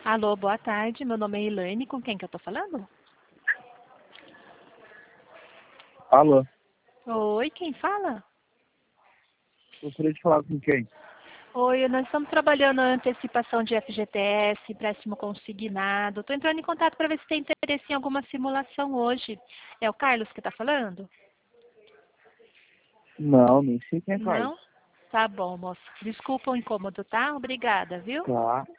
Alô, boa tarde. Meu nome é Elaine. Com quem que eu tô falando? Alô, Oi, quem fala? gostaria de falar com quem? Oi, nós estamos trabalhando na antecipação de FGTS, empréstimo consignado. Estou entrando em contato para ver se tem interesse em alguma simulação hoje. É o Carlos que está falando? Não, nem sei quem é Carlos. Não? Tá bom, moço. Desculpa o incômodo, tá? Obrigada, viu? Tá.